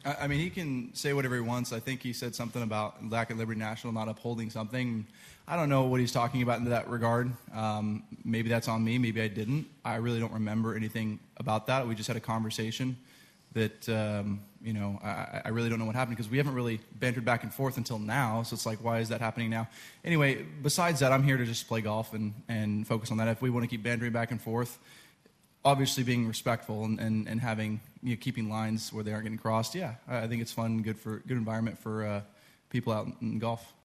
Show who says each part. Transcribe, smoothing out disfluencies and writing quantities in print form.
Speaker 1: I mean, he can say whatever he wants. I think he said something about Black at Liberty National not upholding something. I don't know what he's talking about in that regard. Maybe that's on me. Maybe I didn't. I really don't remember anything about that. We just had a conversation that, I really don't know what happened because we haven't really bantered back and forth until now. So it's like, why is that happening now? Anyway, besides that, I'm here to just play golf and focus on that. If we want to keep bantering back and forth, obviously being respectful and having, keeping lines where they aren't getting crossed. Yeah, I think it's fun, good environment for people out in golf.